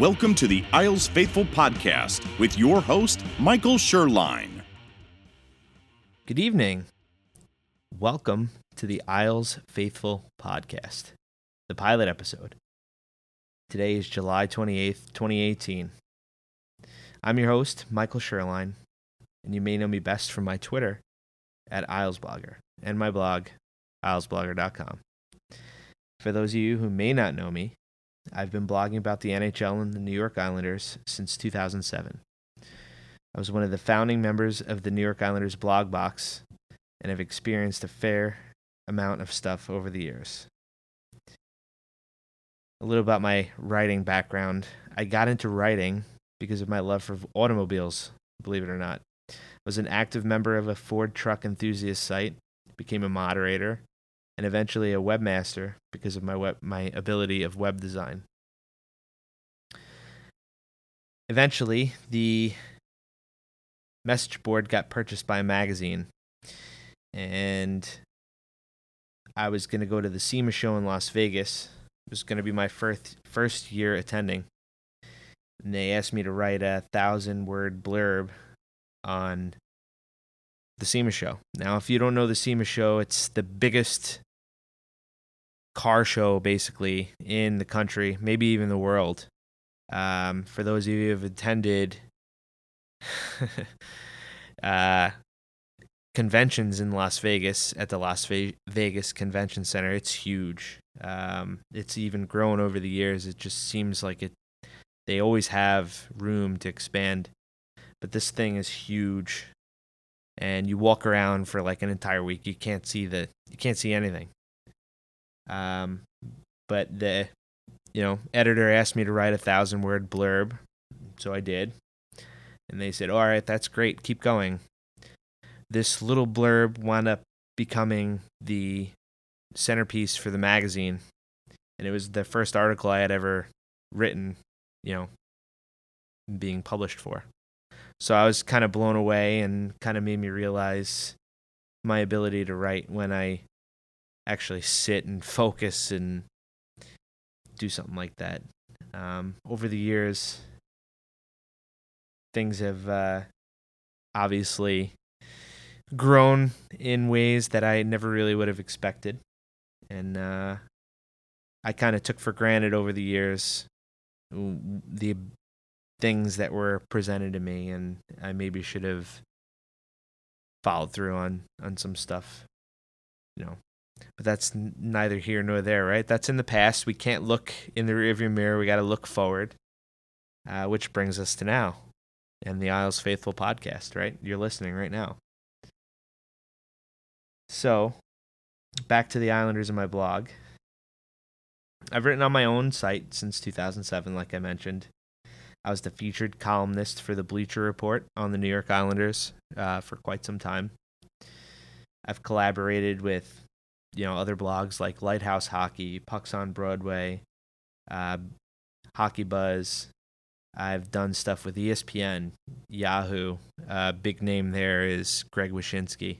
Welcome to the Isles Faithful Podcast with your host, Michael Sherline. Good evening. Welcome to the Isles Faithful Podcast, the pilot episode. Today is July 28th, 2018. I'm your host, Michael Sherline, and you may know me best from my Twitter at IslesBlogger and my blog, islesblogger.com. For those of you who may not know me, I've been blogging about the NHL and the New York Islanders since 2007. I was one of the founding members of the New York Islanders blog box and have experienced a fair amount of stuff over the years. A little about my writing background. I got into writing because of my love for automobiles, believe it or not. I was an active member of a Ford truck enthusiast site, became a moderator, and eventually a webmaster because of my ability of web design. Eventually, the message board got purchased by a magazine, and I was going to go to the SEMA show in Las Vegas. It was going to be my first year attending, and they asked me to write a 1,000-word blurb on the SEMA show. Now, if you don't know the SEMA show, it's the biggest car show basically in the country, maybe even the world. For those of you who have attended conventions in Las Vegas at the Las Vegas Convention Center, it's huge. It's even grown over the years. It just seems like they always have room to expand. But this thing is huge, and you walk around for like an entire week. You can't see anything. But the editor asked me to write a 1,000-word blurb, so I did. And they said, "All right, that's great. Keep going." This little blurb wound up becoming the centerpiece for the magazine, and it was the first article I had ever written, being published for. So I was kind of blown away, and kind of made me realize my ability to write when I actually sit and focus and do something like that. Over the years, things have obviously grown in ways that I never really would have expected. And I kind of took for granted over the years the things that were presented to me, and I maybe should have followed through on some stuff, But that's neither here nor there, right? That's in the past. We can't look in the rearview mirror. We got to look forward, which brings us to now and the Isles Faithful Podcast, right? You're listening right now. So, back to the Islanders and my blog. I've written on my own site since 2007, like I mentioned. I was the featured columnist for the Bleacher Report on the New York Islanders for quite some time. I've collaborated with other blogs like Lighthouse Hockey, Pucks on Broadway, Hockey Buzz. I've done stuff with ESPN, Yahoo. Big name there is Greg Wyshynski.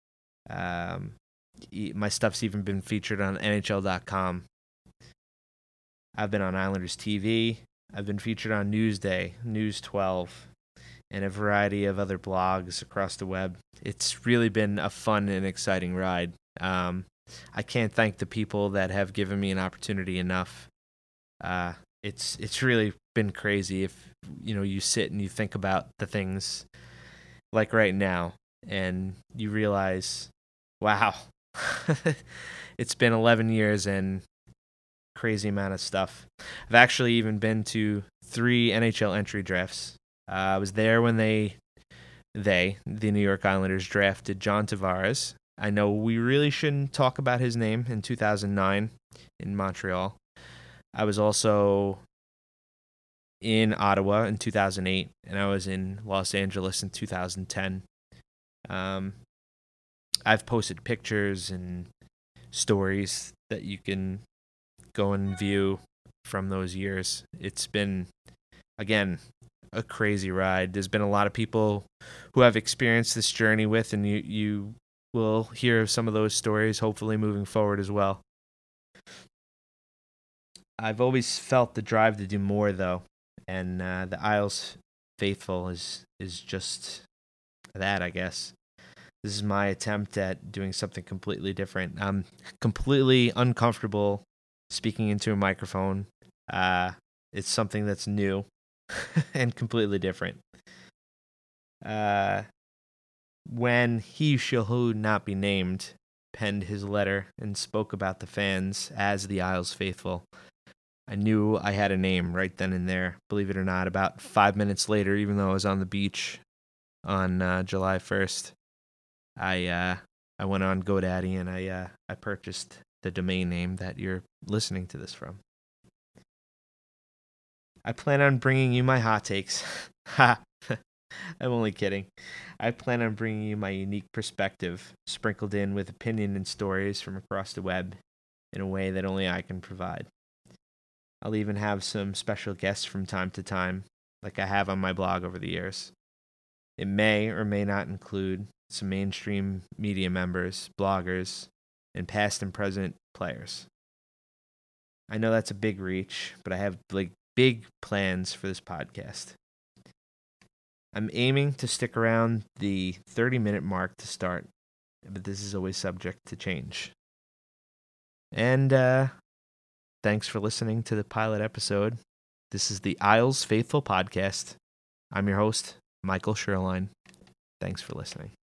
My stuff's even been featured on NHL.com. I've been on Islanders TV. I've been featured on Newsday, News 12, and a variety of other blogs across the web. It's really been a fun and exciting ride. I can't thank the people that have given me an opportunity enough. It's really been crazy if you sit and you think about the things like right now, and you realize, wow, it's been 11 years and crazy amount of stuff. I've actually even been to 3 NHL entry drafts. I was there when the New York Islanders, drafted John Tavares. I know we really shouldn't talk about his name, in 2009 in Montreal. I was also in Ottawa in 2008, and I was in Los Angeles in 2010. I've posted pictures and stories that you can go and view from those years. It's been, again, a crazy ride. There's been a lot of people who I've experienced this journey with, and you will hear some of those stories hopefully moving forward as well. I've always felt the drive to do more, though, And the Isles Faithful is just that, I guess. This is my attempt at doing something completely different. I'm completely uncomfortable speaking into a microphone. It's something that's new and completely different. When he who not be named penned his letter and spoke about the fans as the Isles Faithful, I knew I had a name right then and there. Believe it or not, about 5 minutes later, even though I was on the beach on July 1st, I went on GoDaddy and I purchased the domain name that you're listening to this from. I plan on bringing you my hot takes. Ha! I'm only kidding. I plan on bringing you my unique perspective, sprinkled in with opinion and stories from across the web in a way that only I can provide. I'll even have some special guests from time to time, like I have on my blog over the years. It may or may not include some mainstream media members, bloggers, and past and present players. I know that's a big reach, but I have big plans for this podcast. I'm aiming to stick around the 30-minute mark to start, but this is always subject to change. And thanks for listening to the pilot episode. This is the Isles Faithful Podcast. I'm your host, Michael Sherline. Thanks for listening.